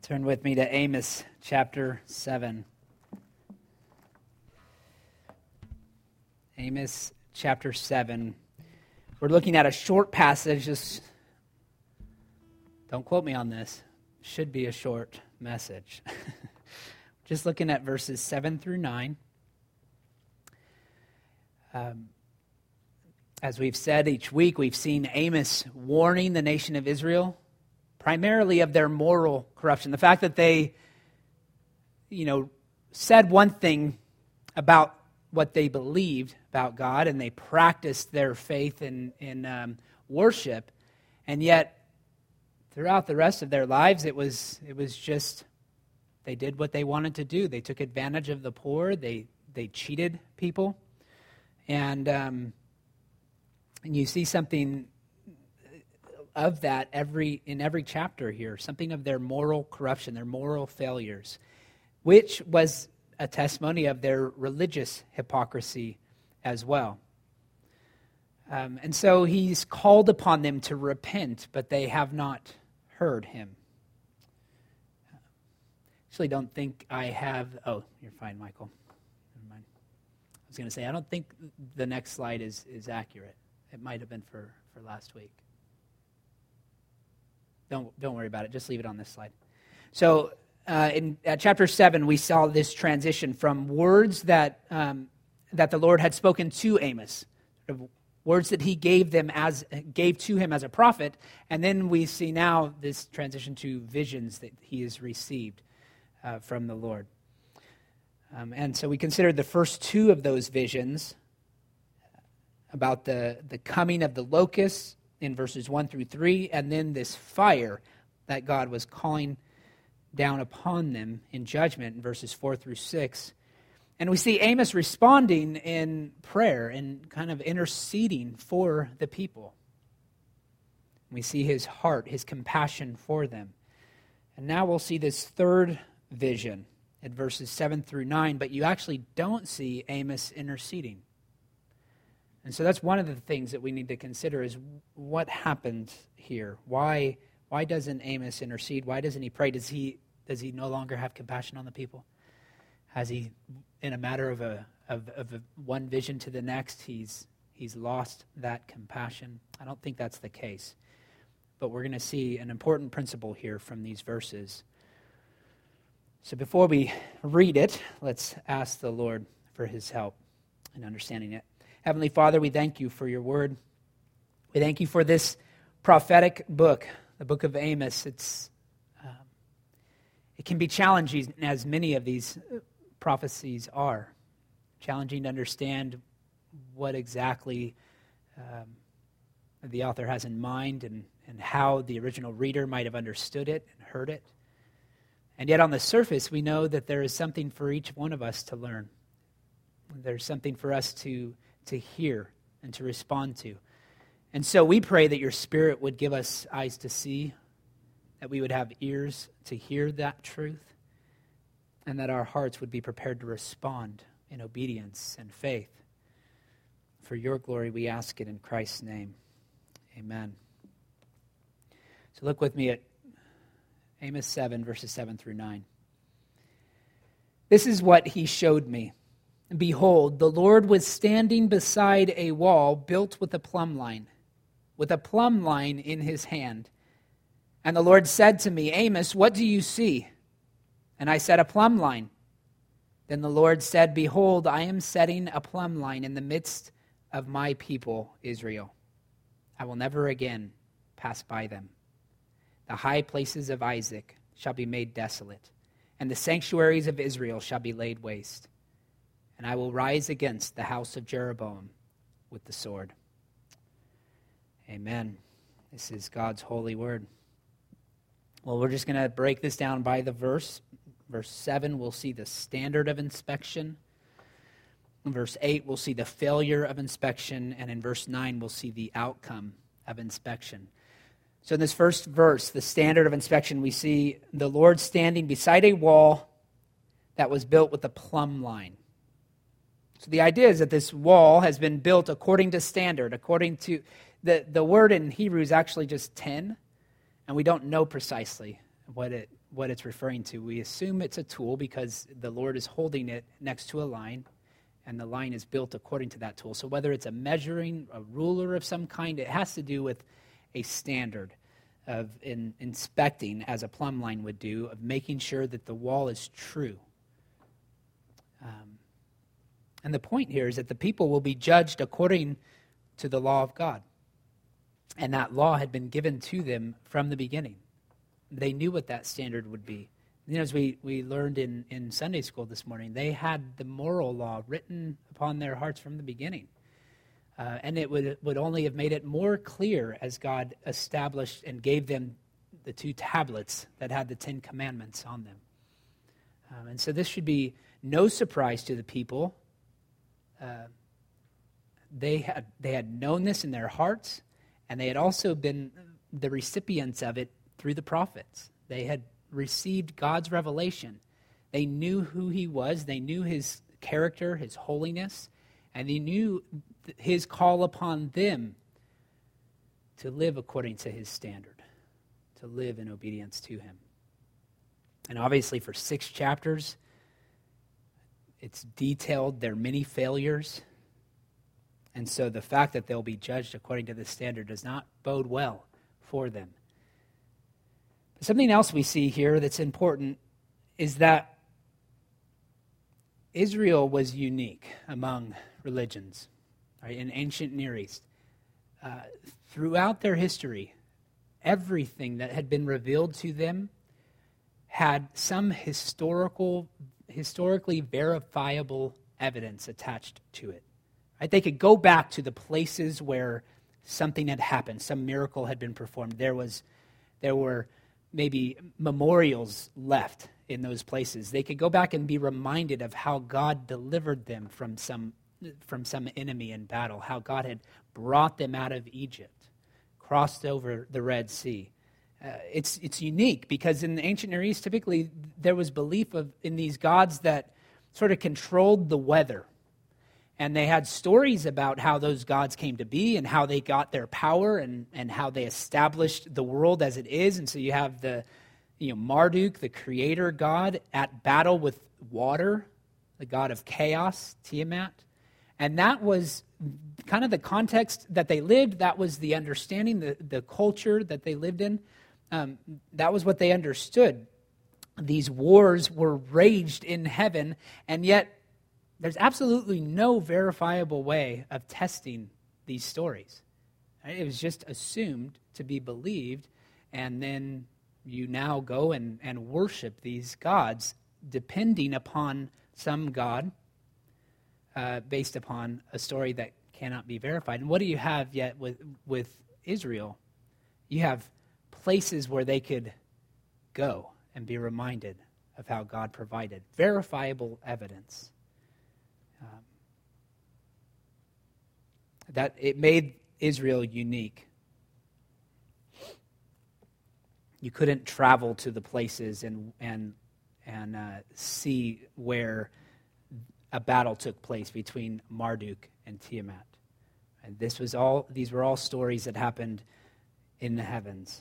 Turn with me to Amos chapter 7. Amos chapter 7. We're looking at a short passage. Just don't quote me on this. Should be a short message. Just looking at verses 7 through 9. As we've said each week, we've seen Amos warning the nation of Israel primarily of their moral corruption. The fact that they, said one thing about what they believed about God, and they practiced their faith in worship, and yet throughout the rest of their lives, it was just they did what they wanted to do. They took advantage of the poor. They cheated people, and you see something of that in every chapter here, something of their moral corruption, their moral failures, which was a testimony of their religious hypocrisy as well. And so he's called upon them to repent, but they have not heard him. Actually, don't think I have... Oh, you're fine, Michael. Never mind. I was going to say, I don't think the next slide is accurate. It might have been for last week. Don't worry about it. Just leave it on this slide. So in chapter 7, we saw this transition from words that the Lord had spoken to Amos, words that he gave to him as a prophet, and then we see now this transition to visions that he has received from the Lord. And so we considered the first two of those visions about the coming of the locusts in verses 1 through 3, and then this fire that God was calling down upon them in judgment in verses 4 through 6. And we see Amos responding in prayer and kind of interceding for the people. We see his heart, his compassion for them. And now we'll see this third vision at verses 7 through 9, but you actually don't see Amos interceding. And so that's one of the things that we need to consider is what happened here. Why doesn't Amos intercede? Why doesn't he pray? Does he no longer have compassion on the people? Has he, in a matter of one vision to the next, he's lost that compassion? I don't think that's the case. But we're going to see an important principle here from these verses. So before we read it, let's ask the Lord for his help in understanding it. Heavenly Father, we thank you for your word. We thank you for this prophetic book, the book of Amos. It can be challenging, as many of these prophecies are. Challenging to understand what exactly the author has in mind and how the original reader might have understood it and heard it. And yet on the surface, we know that there is something for each one of us to learn. There's something for us to hear and to respond to. And so we pray that your Spirit would give us eyes to see, that we would have ears to hear that truth, and that our hearts would be prepared to respond in obedience and faith. For your glory, we ask it in Christ's name. Amen. So look with me at Amos 7, verses 7 through 9. This is what he showed me. Behold, the Lord was standing beside a wall built with a plumb line in his hand. And the Lord said to me, Amos, what do you see? And I said, a plumb line. Then the Lord said, behold, I am setting a plumb line in the midst of my people, Israel. I will never again pass by them. The high places of Isaac shall be made desolate, and the sanctuaries of Israel shall be laid waste. And I will rise against the house of Jeroboam with the sword. Amen. This is God's holy word. Well, we're just going to break this down by the verse. Verse 7, we'll see the standard of inspection. In verse 8, we'll see the failure of inspection. And in verse 9, we'll see the outcome of inspection. So in this first verse, the standard of inspection, we see the Lord standing beside a wall that was built with a plumb line. So the idea is that this wall has been built according to standard, according to the word in Hebrew is actually just 10, and we don't know precisely what it what it's referring to. We assume it's a tool because the Lord is holding it next to a line, and the line is built according to that tool. So whether it's a measuring, a ruler of some kind, it has to do with a standard of inspecting, as a plumb line would do, of making sure that the wall is true. And the point here is that the people will be judged according to the law of God. And that law had been given to them from the beginning. They knew what that standard would be. As we learned in Sunday school this morning, they had the moral law written upon their hearts from the beginning. And it would only have made it more clear as God established and gave them the 2 tablets that had the 10 commandments on them. And so this should be no surprise to the people. They had known this in their hearts, and they had also been the recipients of it through the prophets. They had received God's revelation. They knew who he was. They knew his character, his holiness, and they knew his call upon them to live according to his standard, to live in obedience to him. And obviously for 6 chapters, it's detailed their many failures. And so the fact that they'll be judged according to this standard does not bode well for them. But something else we see here that's important is that Israel was unique among religions, right, in ancient Near East. Throughout their history, everything that had been revealed to them had some historically verifiable evidence attached to it. Right? They could go back to the places where something had happened, some miracle had been performed. There were maybe memorials left in those places. They could go back and be reminded of how God delivered them from some enemy in battle, how God had brought them out of Egypt, crossed over the Red Sea. It's unique because in the ancient Near East, typically there was belief in these gods that sort of controlled the weather. And they had stories about how those gods came to be and how they got their power and how they established the world as it is. And so you have Marduk, the creator god, at battle with water, the god of chaos, Tiamat. And that was kind of the context that they lived. That was the understanding, the culture that they lived in. That was what they understood. These wars were raged in heaven, and yet there's absolutely no verifiable way of testing these stories. It was just assumed to be believed, and then you now go and worship these gods depending upon some god based upon a story that cannot be verified. And what do you have yet with Israel? You have places where they could go and be reminded of how God provided. Verifiable evidence. That it made Israel unique. You couldn't travel to the places and see where a battle took place between Marduk and Tiamat. And these were all stories that happened in the heavens.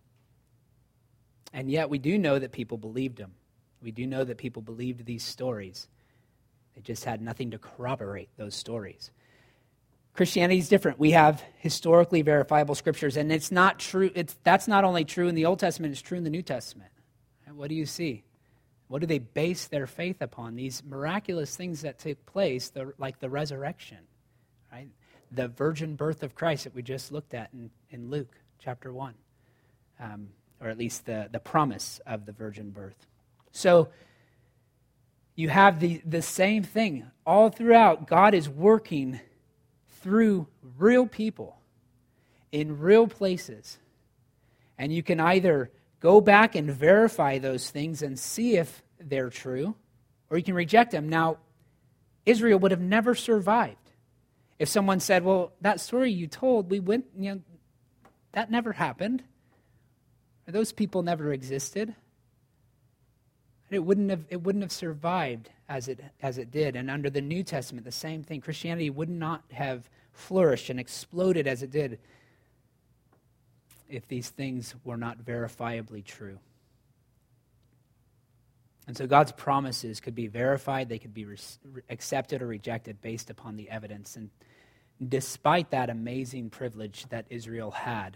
And yet we do know that people believed them. We do know that people believed these stories. They just had nothing to corroborate those stories. Christianity is different. We have historically verifiable scriptures, and it's not true. That's not only true in the Old Testament, it's true in the New Testament. And what do you see? What do they base their faith upon? These miraculous things that took place, like the resurrection, right? The virgin birth of Christ that we just looked at in Luke chapter 1, or at least the promise of the virgin birth. So you have the same thing. All throughout, God is working through real people in real places. And you can either go back and verify those things and see if they're true, or you can reject them. Now, Israel would have never survived if someone said, well, that story you told, that never happened. Or those people never existed. It wouldn't have survived as it did. And under the New Testament, the same thing. Christianity would not have flourished and exploded as it did if these things were not verifiably true. And so God's promises could be verified, they could be accepted or rejected based upon the evidence. And despite that amazing privilege that Israel had,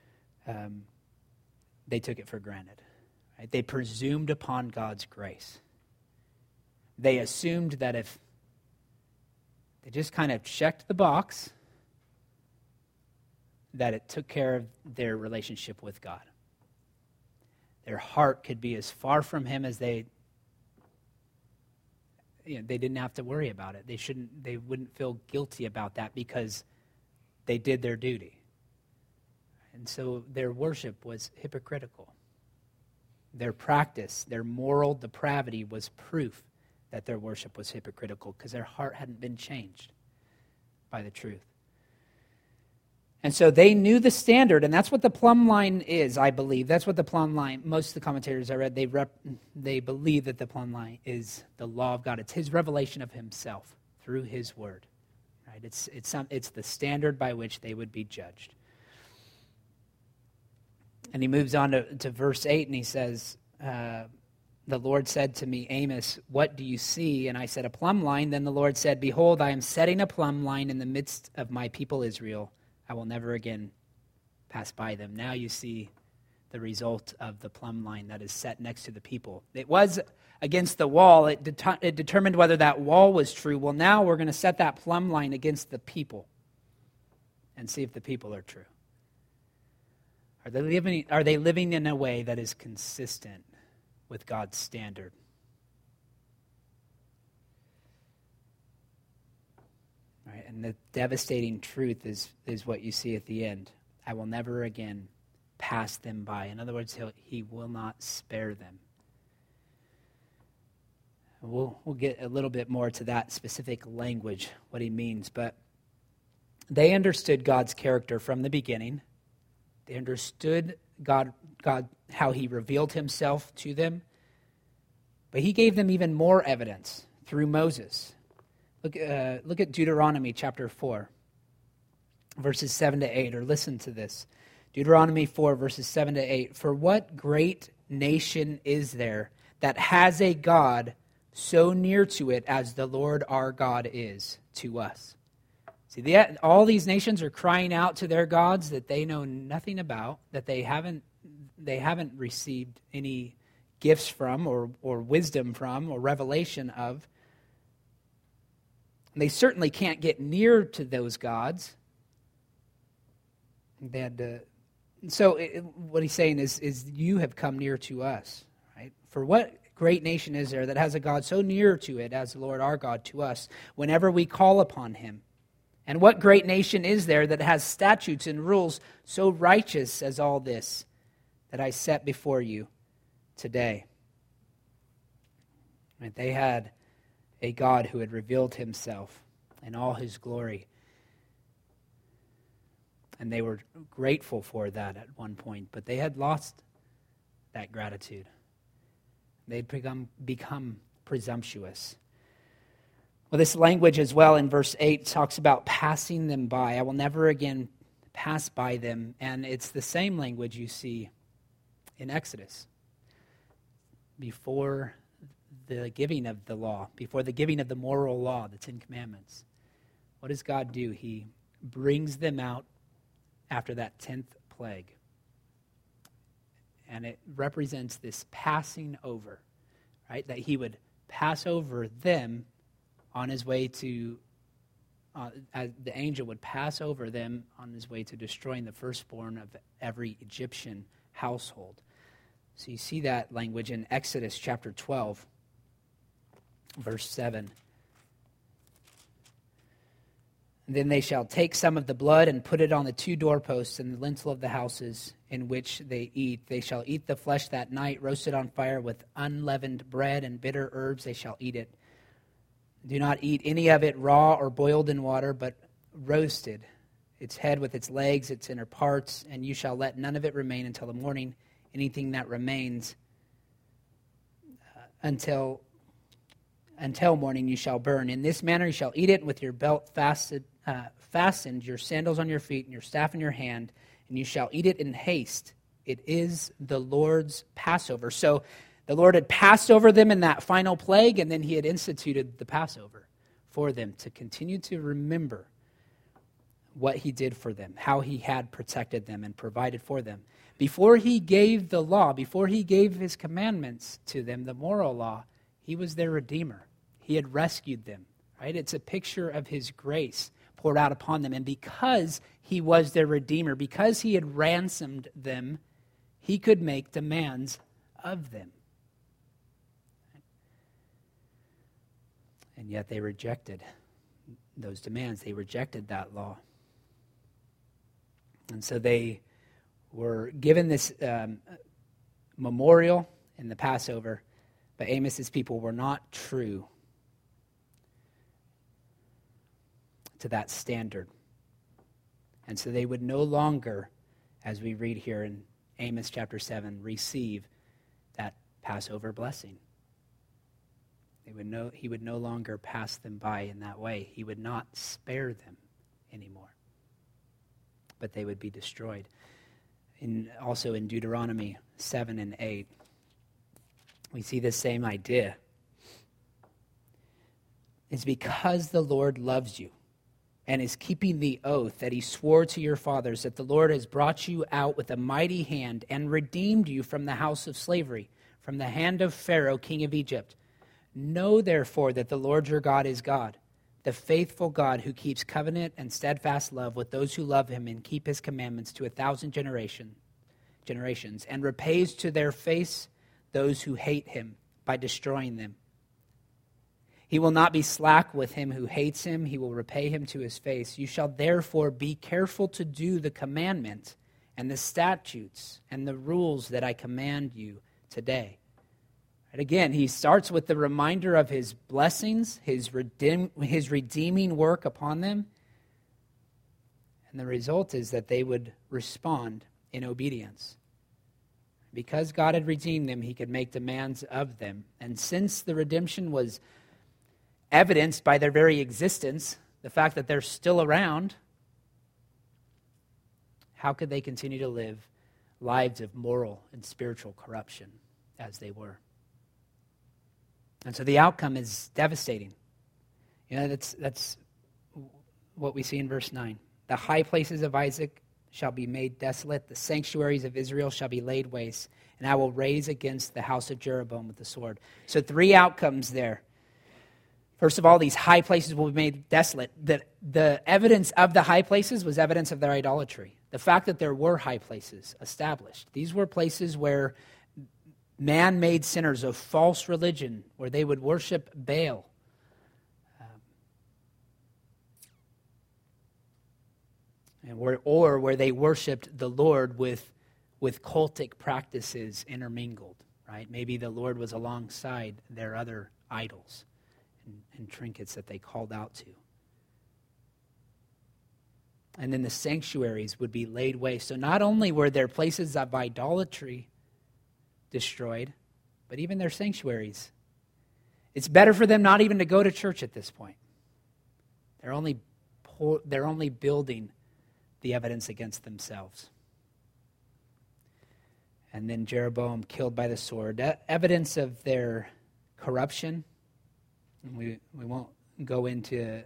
they took it for granted. Right? They presumed upon God's grace. They assumed that if they just kind of checked the box, that it took care of their relationship with God. Their heart could be as far from Him as they didn't have to worry about it. They wouldn't feel guilty about that because they did their duty. And so their worship was hypocritical. Their practice, their moral depravity was proof that their worship was hypocritical because their heart hadn't been changed by the truth. And so they knew the standard, and that's what the plumb line is, I believe. That's what the plumb line, most of the commentators I read, they believe that the plumb line is the law of God. It's His revelation of Himself through His word. Right? It's the standard by which they would be judged. And he moves on to verse 8, and he says, the Lord said to me, Amos, what do you see? And I said, a plumb line. Then the Lord said, behold, I am setting a plumb line in the midst of my people Israel. I will never again pass by them. Now you see the result of the plumb line that is set next to the people. It was against the wall. It determined whether that wall was true. Well, now we're going to set that plumb line against the people and see if the people are true. Are they living in a way that is consistent with God's standard? Right? And the devastating truth is what you see at the end. I will never again pass them by. In other words, he will not spare them. We'll get a little bit more to that specific language, what he means. But they understood God's character from the beginning. They understood God, how He revealed Himself to them. But He gave them even more evidence through Moses. Look at Deuteronomy chapter 4, verses 7 to 8, or listen to this. Deuteronomy 4, verses 7 to 8. For what great nation is there that has a God so near to it as the Lord our God is to us? See, all these nations are crying out to their gods that they know nothing about, that they haven't received any gifts from or wisdom from or revelation of. And they certainly can't get near to those gods. They had to, so what he's saying is you have come near to us, right? For what great nation is there that has a God so near to it as the Lord our God to us whenever we call upon Him? And what great nation is there that has statutes and rules so righteous as all this that I set before you today? Right? They had a God who had revealed Himself in all His glory. And they were grateful for that at one point, but they had lost that gratitude. They'd become presumptuous. Well, this language as well in verse 8 talks about passing them by. I will never again pass by them. And it's the same language you see in Exodus. Before the giving of the law, before the giving of the moral law, the Ten Commandments, what does God do? He brings them out after that 10th plague. And it represents this passing over, right? That He would pass over them on His way to, the angel would pass over them on His way to destroying the firstborn of every Egyptian household. So you see that language in Exodus chapter 12, verse 7. Then they shall take some of the blood and put it on the 2 doorposts and the lintel of the houses in which they eat. They shall eat the flesh that night, roasted on fire with unleavened bread and bitter herbs. They shall eat it. Do not eat any of it raw or boiled in water, but roasted, its head with its legs, its inner parts, and you shall let none of it remain until the morning. Anything that remains until morning you shall burn. In this manner you shall eat it with your belt fastened, your sandals on your feet, and your staff in your hand, and you shall eat it in haste. It is the Lord's Passover. So The Lord had passed over them in that final plague, and then he had instituted the Passover for them to continue to remember what he did for them, how he had protected them and provided for them. Before he gave the law, before he gave his commandments to them, the moral law, he was their Redeemer. He had rescued them, right? It's a picture of his grace poured out upon them. And because he was their Redeemer, because he had ransomed them, he could make demands of them. And yet they rejected those demands. They rejected that law. And so they were given this memorial in the Passover, but Amos's people were not true to that standard. And so they would no longer, as we read here in Amos chapter 7, receive that Passover blessing. He would no longer pass them by in that way. He would not spare them anymore, but they would be destroyed. Also in Deuteronomy 7 and 8, we see the same idea. It's because the Lord loves you and is keeping the oath that he swore to your fathers, that the Lord has brought you out with a mighty hand and redeemed you from the house of slavery, from the hand of Pharaoh, king of Egypt. Know, therefore, that the Lord your God is God, the faithful God who keeps covenant and steadfast love with those who love him and keep his commandments to 1,000 generations, and repays to their face those who hate him by destroying them. He will not be slack with him who hates him. He will repay him to his face. You shall therefore be careful to do the commandment and the statutes and the rules that I command you today. And again, he starts with the reminder of his blessings, his redeeming work upon them. And the result is that they would respond in obedience. Because God had redeemed them, he could make demands of them. And since the redemption was evidenced by their very existence, the fact that they're still around, how could they continue to live lives of moral and spiritual corruption as they were? And so the outcome is devastating. You know, that's what we see in verse 9. The high places of Isaac shall be made desolate. The sanctuaries of Israel shall be laid waste. And I will raise against the house of Jeroboam with the sword. So 3 outcomes there. First of all, these high places will be made desolate. The evidence of the high places was evidence of their idolatry. The fact that there were high places established. These were places where man-made sinners of false religion, where they would worship Baal. Or where they worshipped the Lord with cultic practices intermingled, right? Maybe the Lord was alongside their other idols and trinkets that they called out to. And then the sanctuaries would be laid waste. So not only were there places of idolatry destroyed, but even their sanctuaries. It's better for them not even to go to church at this point. They're only building the evidence against themselves. And then Jeroboam killed by the sword. Evidence of their corruption. And we won't go into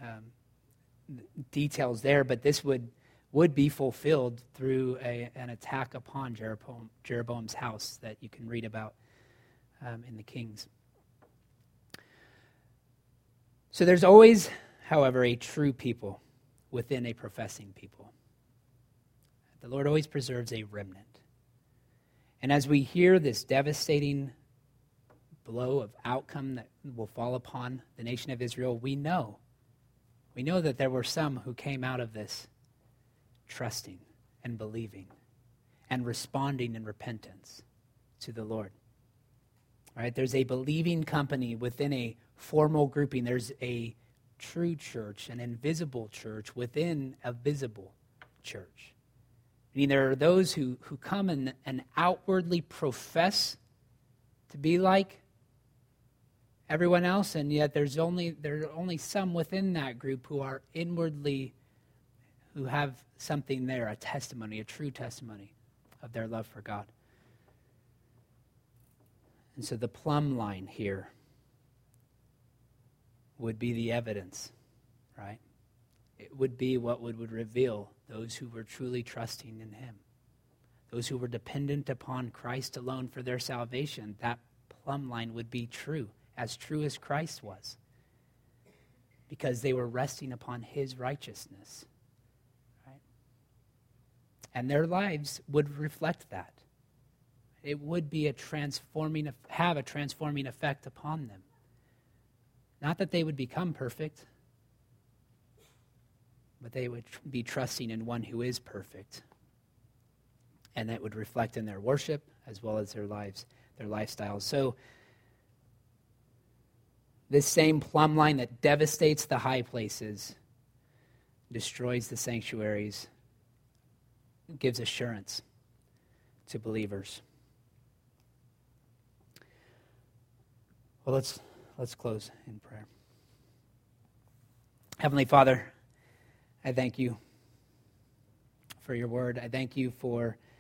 details there, but this would be fulfilled through an attack upon Jeroboam's house that you can read about in the Kings. So there's always, however, a true people within a professing people. The Lord always preserves a remnant. And as we hear this devastating blow of outcome that will fall upon the nation of Israel, we know that there were some who came out of this trusting and believing and responding in repentance to the Lord. All right, there's a believing company within a formal grouping. There's a true church, an invisible church within a visible church. Meaning there are those who come and outwardly profess to be like everyone else, and yet there are only some within that group who are inwardly, who have something there, a testimony, a true testimony of their love for God. And so the plumb line here would be the evidence, right? It would be what would reveal those who were truly trusting in him. Those who were dependent upon Christ alone for their salvation. That plumb line would be true as Christ was, because they were resting upon his righteousness. Right? And their lives would reflect that. It would be have a transforming effect upon them. Not that they would become perfect, but they would be trusting in one who is perfect. And that would reflect in their worship as well as their lives, their lifestyles. So this same plumb line that devastates the high places, destroys the sanctuaries, gives assurance to believers. Well, let's close in prayer. Heavenly Father, I thank you for your word. I thank you for